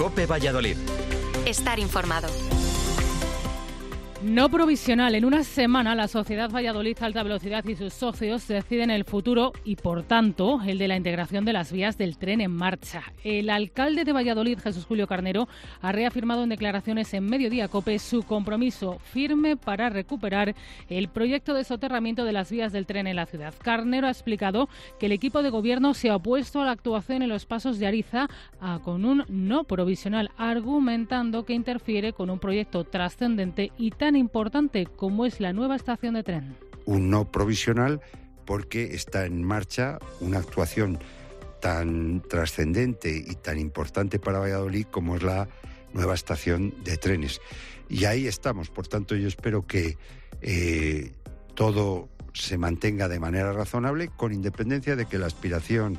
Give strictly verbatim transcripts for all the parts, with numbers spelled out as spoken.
COPE Valladolid. Estar informado. No provisional. En una semana la Sociedad Valladolid Alta Velocidad y sus socios deciden el futuro y, por tanto, el de la integración de las vías del tren en marcha. El alcalde de Valladolid, Jesús Julio Carnero, ha reafirmado en declaraciones en Mediodía COPE su compromiso firme para recuperar el proyecto de soterramiento de las vías del tren en la ciudad. Carnero ha explicado que el equipo de gobierno se ha opuesto a la actuación en los pasos de Ariza a, con un no provisional, argumentando que interfiere con un proyecto trascendente y tan importante como es la nueva estación de tren. Un no provisional porque está en marcha una actuación tan trascendente y tan importante para Valladolid como es la nueva estación de trenes. Y ahí estamos, por tanto yo espero que eh, todo se mantenga de manera razonable, con independencia de que la aspiración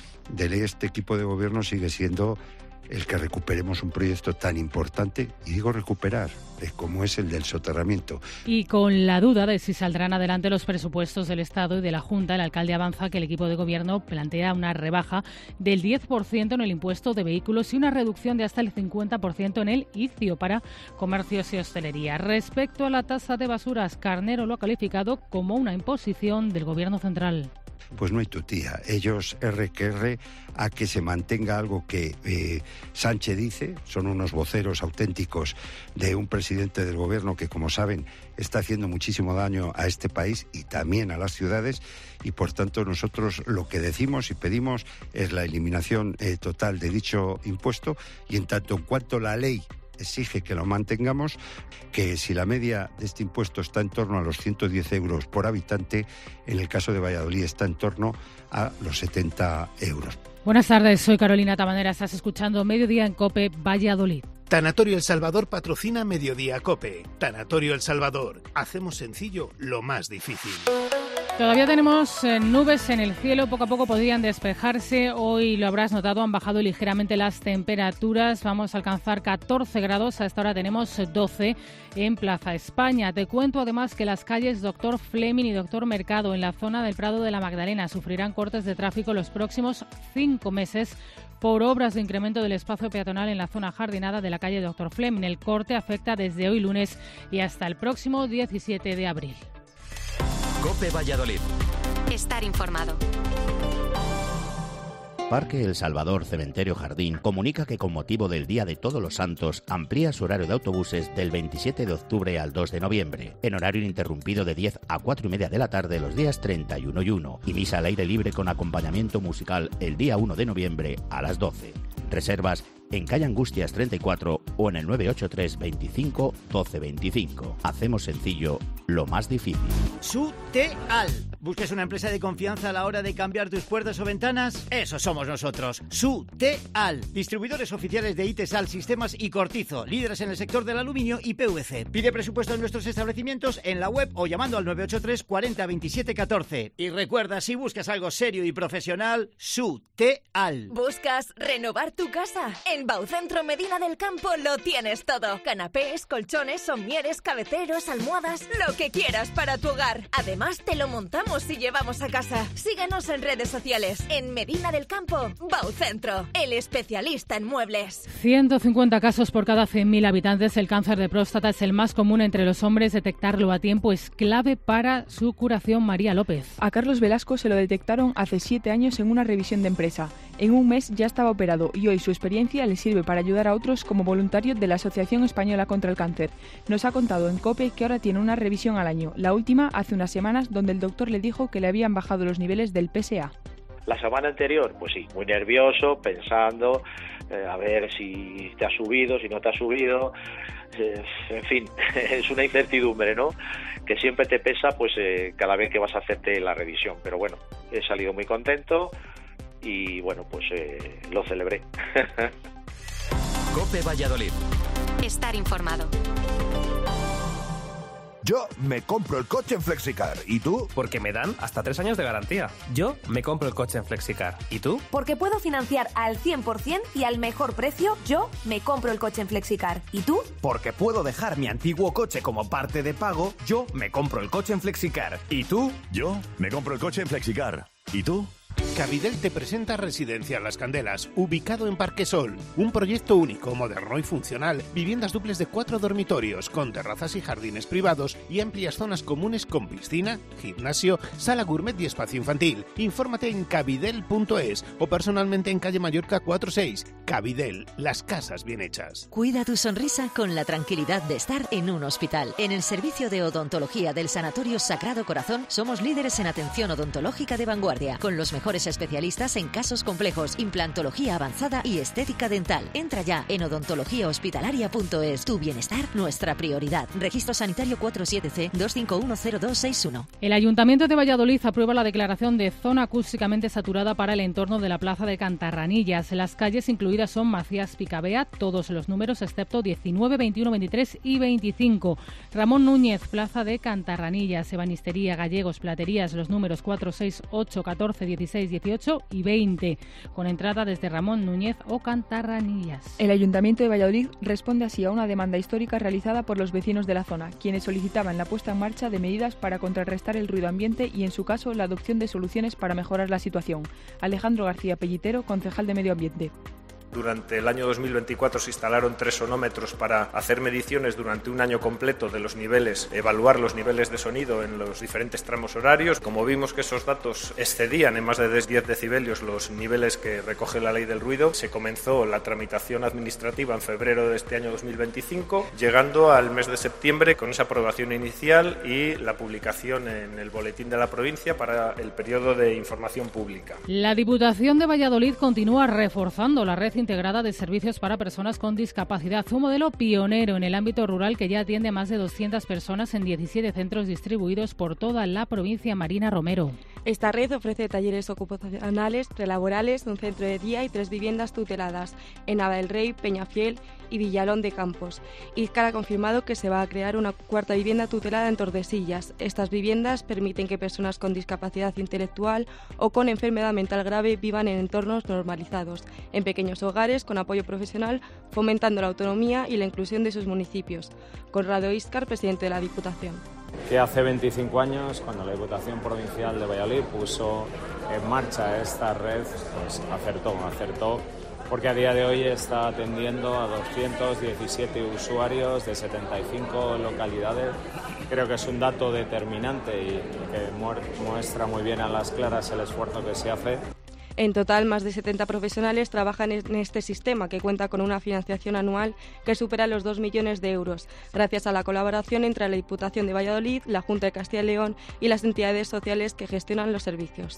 de este equipo de gobierno sigue siendo el que recuperemos un proyecto tan importante, y digo recuperar, como es el del soterramiento. Y con la duda de si saldrán adelante los presupuestos del Estado y de la Junta, el alcalde avanza que el equipo de gobierno plantea una rebaja del diez por ciento en el impuesto de vehículos y una reducción de hasta el cincuenta por ciento en el I C I O para comercios y hostelería. Respecto a la tasa de basuras, Carnero lo ha calificado como una imposición del Gobierno central. Pues no hay tutía. Ellos R que R a que se mantenga algo que eh, Sánchez dice. Son unos voceros auténticos de un presidente del gobierno que, como saben, está haciendo muchísimo daño a este país y también a las ciudades, y por tanto nosotros lo que decimos y pedimos es la eliminación eh, total de dicho impuesto, y en tanto en cuanto la ley exige que lo mantengamos, que si la media de este impuesto está en torno a los ciento diez euros por habitante, en el caso de Valladolid está en torno a los setenta euros. Buenas tardes, soy Carolina Tabanera, estás escuchando Mediodía en COPE Valladolid. Tanatorio El Salvador patrocina Mediodía COPE. Tanatorio El Salvador. Hacemos sencillo lo más difícil. Todavía tenemos eh, nubes en el cielo, poco a poco podrían despejarse. Hoy lo habrás notado, han bajado ligeramente las temperaturas. Vamos a alcanzar catorce grados, a esta hora tenemos doce en Plaza España. Te cuento además que las calles Doctor Fleming y Doctor Mercado en la zona del Prado de la Magdalena sufrirán cortes de tráfico los próximos cinco meses por obras de incremento del espacio peatonal en la zona jardinada de la calle Doctor Fleming. El corte afecta desde hoy lunes y hasta el próximo diecisiete de abril. COPE Valladolid. Estar informado. Parque El Salvador Cementerio Jardín comunica que con motivo del Día de Todos los Santos amplía su horario de autobuses del veintisiete de octubre al dos de noviembre, en horario ininterrumpido de diez a cuatro y media de la tarde los días treinta y uno y uno, y misa al aire libre con acompañamiento musical el día uno de noviembre a las doce. Reservas en calle Angustias treinta y cuatro o en el nueve ocho tres veinticinco doce veinticinco. Hacemos sencillo lo más difícil. Suteal. ¿Buscas una empresa de confianza a la hora de cambiar tus puertas o ventanas? Eso somos nosotros. Suteal. Distribuidores oficiales de Itesal, Sistemas y Cortizo. Líderes en el sector del aluminio y P V C. Pide presupuesto en nuestros establecimientos en la web o llamando al nueve ocho tres cuarenta veintisiete catorce. Y recuerda, si buscas algo serio y profesional, Suteal. ¿Buscas renovar tu casa? En Baucentro Medina del Campo lo tienes todo. Canapés, colchones, somieres, cabeceros, almohadas, lo que quieras para tu hogar. Además, te lo montamos y llevamos a casa. Síguenos en redes sociales. En Medina del Campo, Baucentro, el especialista en muebles. ciento cincuenta casos por cada cien mil habitantes. El cáncer de próstata es el más común entre los hombres. Detectarlo a tiempo es clave para su curación. María López. A Carlos Velasco se lo detectaron hace siete años en una revisión de empresa. En un mes ya estaba operado y hoy su experiencia le sirve para ayudar a otros como voluntario de la Asociación Española contra el Cáncer. Nos ha contado en COPE que ahora tiene una revisión al año, la última hace unas semanas, donde el doctor le dijo que le habían bajado los niveles del P S A. La semana anterior, pues sí, muy nervioso, pensando eh, a ver si te ha subido, si no te ha subido, eh, en fin, es una incertidumbre, ¿no?, que siempre te pesa pues eh, cada vez que vas a hacerte la revisión. Pero bueno, he salido muy contento y bueno, pues eh, lo celebré. COPE Valladolid. Estar informado. Yo me compro el coche en Flexicar. ¿Y tú? Porque me dan hasta tres años de garantía. Yo me compro el coche en Flexicar. ¿Y tú? Porque puedo financiar al cien por ciento y al mejor precio. Yo me compro el coche en Flexicar. ¿Y tú? Porque puedo dejar mi antiguo coche como parte de pago. Yo me compro el coche en Flexicar. ¿Y tú? Yo me compro el coche en Flexicar. ¿Y tú? Cabidel te presenta Residencial Las Candelas, ubicado en Parquesol. Un proyecto único, moderno y funcional. Viviendas duples de cuatro dormitorios, con terrazas y jardines privados y amplias zonas comunes con piscina, gimnasio, sala gourmet y espacio infantil. Infórmate en cabidel punto es o personalmente en calle Mallorca cuatro seis. Cabidel, las casas bien hechas. Cuida tu sonrisa con la tranquilidad de estar en un hospital. En el servicio de odontología del Sanatorio Sagrado Corazón somos líderes en atención odontológica de vanguardia, con los mejores especialistas en casos complejos, implantología avanzada y estética dental. Entra ya en odontología hospitalaria punto es. Tu bienestar, nuestra prioridad. Registro sanitario cuatro siete C dos cinco uno cero dos seis uno. El Ayuntamiento de Valladolid aprueba la declaración de zona acústicamente saturada para el entorno de la plaza de Cantarranillas. Las calles incluidas son Macías Picabea, todos los números excepto diecinueve, veintiuno, veintitrés y veinticinco. Ramón Núñez, plaza de Cantarranillas, Ebanistería, Gallegos, Platerías, los números cuatro, seis, ocho, catorce, dieciséis, dieciocho y veinte, con entrada desde Ramón Núñez o Cantarranillas. El Ayuntamiento de Valladolid responde así a una demanda histórica realizada por los vecinos de la zona, quienes solicitaban la puesta en marcha de medidas para contrarrestar el ruido ambiente y, en su caso, la adopción de soluciones para mejorar la situación. Alejandro García Pellitero, concejal de Medio Ambiente. Durante el año dos mil veinticuatro se instalaron tres sonómetros para hacer mediciones durante un año completo de los niveles, evaluar los niveles de sonido en los diferentes tramos horarios. Como vimos que esos datos excedían en más de diez decibelios los niveles que recoge la ley del ruido, se comenzó la tramitación administrativa en febrero de este año dos mil veinticinco, llegando al mes de septiembre con esa aprobación inicial y la publicación en el boletín de la provincia para el periodo de información pública. La Diputación de Valladolid continúa reforzando la red integrada de servicios para personas con discapacidad, un modelo pionero en el ámbito rural que ya atiende a más de doscientas personas en diecisiete centros distribuidos por toda la provincia. Marina Romero. Esta red ofrece talleres ocupacionales, prelaborales, un centro de día y tres viviendas tuteladas en Nava del Rey, Peñafiel y Villalón de Campos. Izcar ha confirmado que se va a crear una cuarta vivienda tutelada en Tordesillas. Estas viviendas permiten que personas con discapacidad intelectual o con enfermedad mental grave vivan en entornos normalizados, en pequeños hogares con apoyo profesional, fomentando la autonomía y la inclusión de sus municipios. Conrado Izcar, presidente de la Diputación. Que hace veinticinco años, cuando la Diputación Provincial de Valladolid puso en marcha esta red, pues acertó, acertó, porque a día de hoy está atendiendo a doscientos diecisiete usuarios de setenta y cinco localidades. Creo que es un dato determinante y que muestra muy bien a las claras el esfuerzo que se hace. En total, más de setenta profesionales trabajan en este sistema, que cuenta con una financiación anual que supera los dos millones de euros, gracias a la colaboración entre la Diputación de Valladolid, la Junta de Castilla y León y las entidades sociales que gestionan los servicios.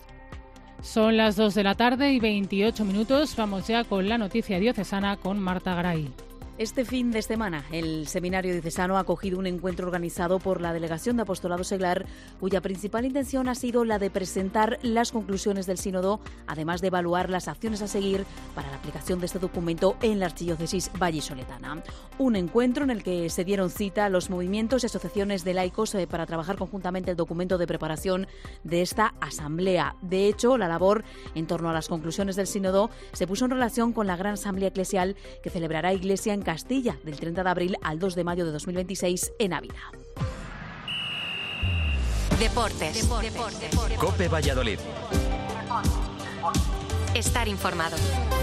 Son las dos de la tarde y veintiocho minutos. Vamos ya con la noticia diocesana con Marta Garay. Este fin de semana, el Seminario Diocesano ha acogido un encuentro organizado por la Delegación de Apostolado Seglar, cuya principal intención ha sido la de presentar las conclusiones del Sínodo, además de evaluar las acciones a seguir para la aplicación de este documento en la Archidiócesis vallisoletana. Un encuentro en el que se dieron cita los movimientos y asociaciones de laicos eh, para trabajar conjuntamente el documento de preparación de esta asamblea. De hecho, la labor en torno a las conclusiones del Sínodo se puso en relación con la Gran Asamblea Eclesial que celebrará Iglesia en Castilla del treinta de abril al dos de mayo de dos mil veintiséis en Ávila. Deportes. Deportes. Deportes. COPE Valladolid. Estar informado.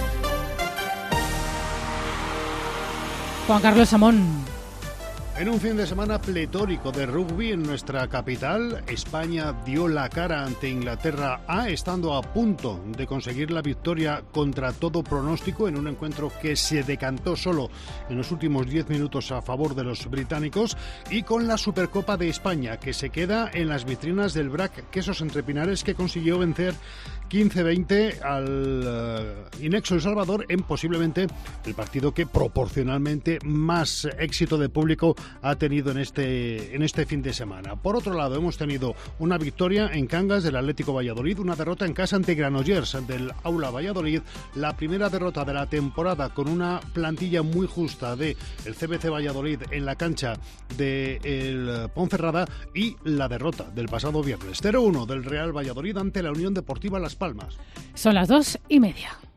Juan Carlos Amón. En un fin de semana pletórico de rugby en nuestra capital, España dio la cara ante Inglaterra A, estando a punto de conseguir la victoria contra todo pronóstico en un encuentro que se decantó solo en los últimos diez minutos a favor de los británicos, y con la Supercopa de España, que se queda en las vitrinas del B R A C Quesos Entre Pinares, que consiguió vencer quince veinte al uh, Inexo El Salvador en posiblemente el partido que proporcionalmente más éxito de público ha tenido en este, en este fin de semana. Por otro lado, hemos tenido una victoria en Cangas del Atlético Valladolid, una derrota en casa ante Granollers del Aula Valladolid, la primera derrota de la temporada con una plantilla muy justa de el C B C Valladolid en la cancha del Ponferrada, y la derrota del pasado viernes cero uno del Real Valladolid ante la Unión Deportiva Las Palmas. Son las dos y media.